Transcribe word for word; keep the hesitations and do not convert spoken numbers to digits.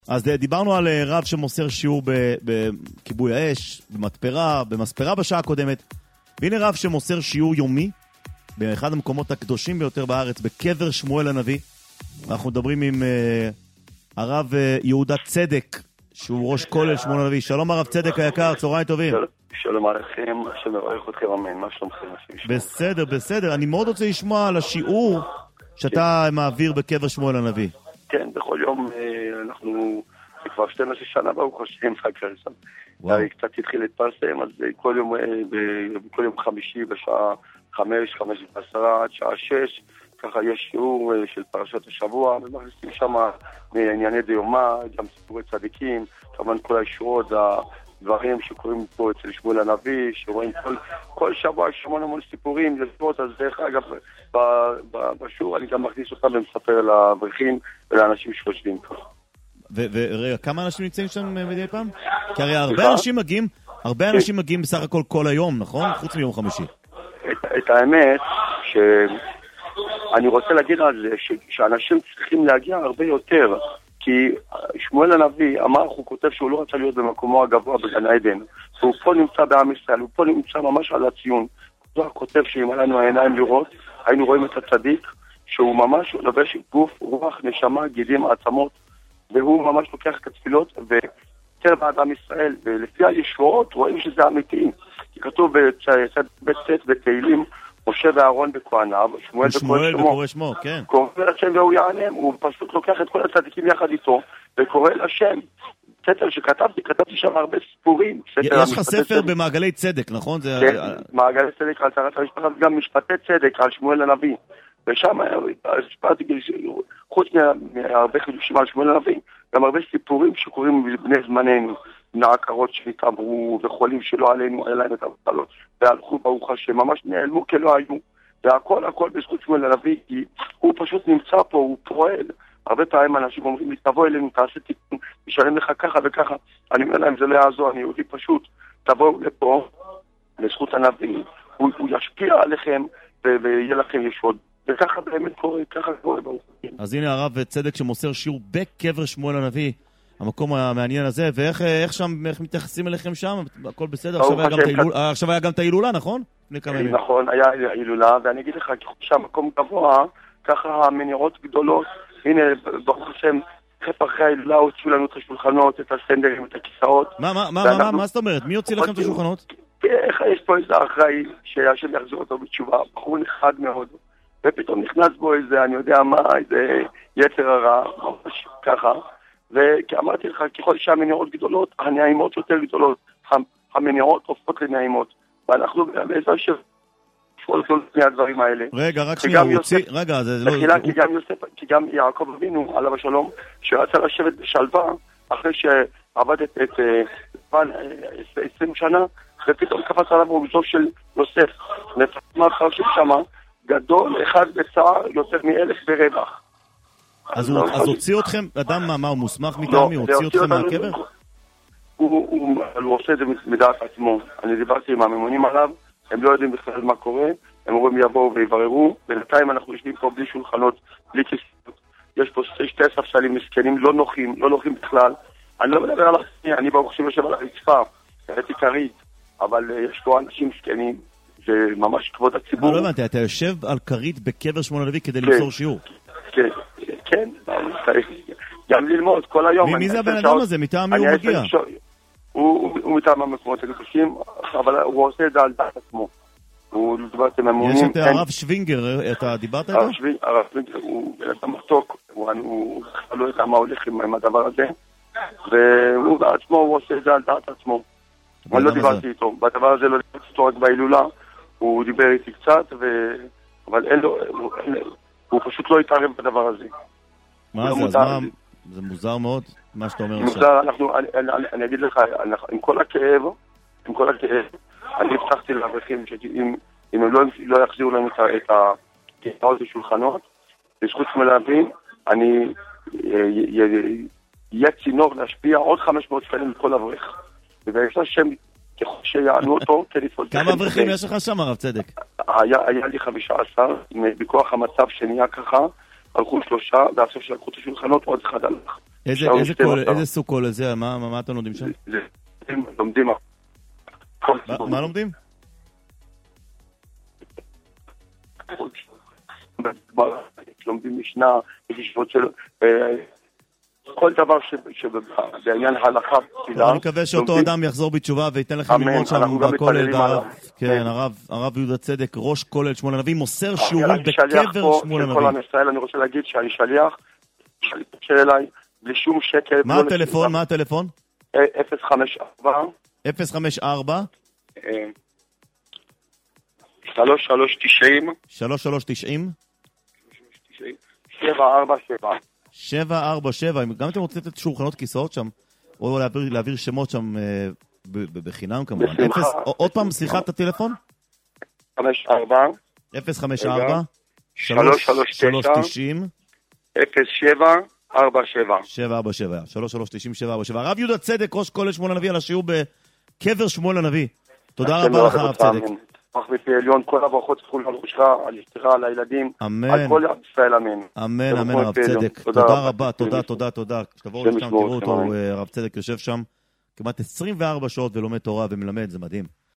אז דיברנו על רב שמוסר שיעור בכיבוי האש, במתפרה, במספרה בשעה הקודמת. והנה רב שמוסר שיעור יומי באחד המקומות הקדושים ביותר בארץ, בקבר שמואל הנביא. אנחנו מדברים עם uh, הרב uh, יהודה צדק, שהוא ראש כולל שמואל הנביא. שלום הרב צדק היקר, צהריים טובים. של... שלום עליכם, השם יברך אתכם, אמן. מה שלומכם? בסדר, בסדר. אני מאוד רוצה לשמוע על השיעור שאתה כן. מעביר בקבר שמואל הנביא. כן, בכל יום אנחנו, כבר שתים עשרה שנה ברוך השם, קצת התחיל להתפרסם, אז כל יום, כל יום חמישי בשעה חמש, חמש ועשרה עד שעה שש, ככה יש שיעור של פרשת השבוע, ומכניסים שם מענייני דיומה, גם סיפורי צדיקים, כמובן כל הישורות, הדברים שקוראים פה אצל שמואל הנביא, שרואים כל, כל שבוע יש המון המון סיפורים, לספות, אז דרך אגב, בשיעור אני גם מכניס אותם ומספר לאברכים ולאנשים שחושבים ככה. ורגע, כמה אנשים נמצאים שם מדי פעם? כי הרי הרבה אנשים מגיעים, הרבה אנשים מגיעים בסך הכל כל היום, נכון? חוץ מיום חמישי. את האמת, שאני רוצה להגיד על זה, שאנשים צריכים להגיע הרבה יותר, כי שמואל הנביא אמר, הוא כותב שהוא לא רצה להיות במקומו הגבוה בגן עדן, והוא פה נמצא בעם ישראל, הוא פה נמצא ממש על הציון. הוא כותב שאם לנו העיניים לראות, היינו רואים את הצדיק, שהוא ממש לובש גוף, רוח, נשמה, גידים, עצמות, והוא ממש לוקח את התפילות ותר בעד עם ישראל, ולפי הישועות רואים שזה אמיתי. כי כתוב בצד צאת בתהילים, משה ואהרון בכהניו, שמואל בקורא שמו, כן. קורא לשם והוא יענם, הוא פשוט לוקח את כל הצדיקים יחד איתו, וקורא לשם. ספר שכתבתי, כתבתי שם הרבה סיפורים. יש לך ספר במעגלי צדק, נכון? כן, מעגלי צדק על צרת המשפחה, גם משפטי צדק על שמואל הנביא. ושם השפעתי, חוץ מהרבה חידושים על שמואל הנביא, גם הרבה סיפורים שקוראים לבני זמננו, נעקרות שהתעברו וחולים שלא עלינו, היה להם את הבטלות, והלכו ברוך השם, ממש נעלמו כלא היו, והכל הכל בזכות שמואל הנביא, כי הוא פשוט נמצא פה, הוא פועל. הרבה פעמים אנשים אומרים לי, תבוא אלינו, תעשה תיקון, נשלם לך ככה וככה. אני אומר להם, זה לא יעזור, אני יהודי פשוט, תבואו לפה, לזכות הנביא, הוא, הוא ישפיע עליכם, ויהיה לכם ישוד. וככה באמת קורה, ככה קורה ברוך. אז הנה הרב צדק שמוסר שיעור בקבר שמואל הנביא, המקום המעניין הזה, ואיך איך שם, איך מתייחסים אליכם שם? הכל בסדר? עכשיו היה, ההילול... עכשיו היה גם את ההילולה, נכון? נכון, היה ההילולה, ואני אגיד לך, ככל שהמקום גבוה, ככה המנהרות גדולות, הנה, ברוך השם, חפר אחרי ההילולה הוציאו לנו את השולחנות, את הסטנדרים, את הכיסאות. מה, מה, מה, מה, מה זאת אומרת? מי הוציא לכם את השולחנות? איך יש פה איזה אחראי שהשם יחזור אותו בתשובה, בחור נחד מאוד, ופתאום נכנס בו איזה, אני יודע מה, איזה יצר הרע, ממש ככה. וכאמרתי לך, ככל שהמנהרות גדולות, הנעימות יותר גדולות, המנהרות הופכות לנעימות, ואנחנו בעזר של שפול כל לפני הדברים האלה. רגע, רק שנייה, הוא הוציא, רגע, זה לא... תחילה, כי גם יוסף, כי גם יעקב אבינו, עליו השלום, שרצה לשבת בשלווה, אחרי שעבדת את עשרים שנה, ופתאום קפץ עליו רמזו של יוסף, נפתמה אחר של שמה, גדול, אחד בצער, יותר מאלף ברווח. אז הוא הוציא אתכם, אדם מה, הוא מוסמך מטעמי, הוא הוציא אתכם מהקבר? הוא עושה את זה מדעת עצמו. אני דיברתי עם הממונים עליו, הם לא יודעים בכלל מה קורה, הם אומרים יבואו ויבררו, בינתיים אנחנו יושבים פה בלי שולחנות, בלי כיסאות, יש פה שתי ספסלים מסכנים, לא נוחים, לא נוחים בכלל. אני לא מדבר על עצמי, אני ברוך השם יושב על הרצפה, ראיתי כרית, אבל יש פה אנשים מסכנים, זה ממש כבוד הציבור. לא הבנתי, אתה יושב על כרית בקבר שמואל הנביא כדי למסור שיעור? כן, כן, צריך גם ללמוד כל היום. מי זה הבן אדם הזה? מטעם מי הוא מגיע? הוא מטעם המקומות הקדושים, אבל הוא עושה את זה על דעת עצמו. הוא דיברת עם הממונים. יש את הרב שווינגר, אתה דיברת איתו? הרב שווינגר הוא בן אדם מתוק, הוא לא יודע מה הולך עם הדבר הזה, והוא בעצמו, הוא עושה את זה על דעת עצמו. אני לא דיברתי איתו, בדבר הזה לא דיברתי איתו רק בהילולה, הוא דיבר איתי קצת, אבל אין לו, הוא פשוט לא יתערב בדבר הזה. מה זה? אז מה? זה מוזר מאוד, מה שאתה אומר עכשיו. מוזר, אנחנו, אני אגיד לך, עם כל הכאב, עם כל הכאב, אני הבטחתי לאברכים שאם הם לא יחזירו לנו את הכיסאות ושולחנות, בזכות מלהבין, אני יהיה צינור להשפיע עוד חמש מאות שקלים לכל אברך. ובעצם שם, ככל שיענו אותו, כמה אברכים יש לך שם, הרב צדק? היה לי חמישה עשר, בכוח המצב שנהיה ככה, הלכו שלושה, ועכשיו שלקחו את השולחנות, עוד אחד הלך. איזה, איזה, קול, איזה סוג קול זה? מה, מה, מה אתם לומדים שם? זה, לומדים... מה, מה לומדים? לומדים משנה, ישיבות של... כל דבר שבעניין הלכה תפילה. אני מקווה שאותו אדם יחזור בתשובה וייתן לכם ללמוד שם בכולל. כן, הרב יהודה צדק, ראש כולל שמואל הנביא, מוסר שיעורים בקבר שמואל הנביא. כל עם ישראל, אני רוצה להגיד שאני שליח, שליח אליי, בלי שום שקל. מה הטלפון? מה הטלפון? אפס חמש ארבע אפס חמש ארבע שלוש שלוש תשעים שלוש שלוש תשעים שבע ארבע שבע שבע ארבע שבע. גם אתם רוצים לתת שולחנות כיסאות שם, או להעביר, להעביר שמות שם אה, בחינם כמובן. אפס, עוד פעם, סליחה את הטלפון? חמש ארבע אפס חמש ארבע שלוש שלוש תשעים אפס שבע ארבע שבע שבע ארבע שבע שלוש שלוש תשעים שבע ארבע שבע. הרב יהודה צדק, ראש כולל שמואל הנביא, על השיעור בקבר שמואל הנביא. תודה רבה לך, הרב צדק. אך בפי עליון, כל הברכות צריכו על ראשך, על אשתך, על הילדים, אמן. על כל ישראל, אמן. אמן, אמן, הרב צדק. תודה רבה, תודה, תודה, תודה. כשתבואו לשם, תראו אותו, הרב צדק יושב שם כמעט עשרים וארבע שעות ולומד תורה ומלמד, זה מדהים.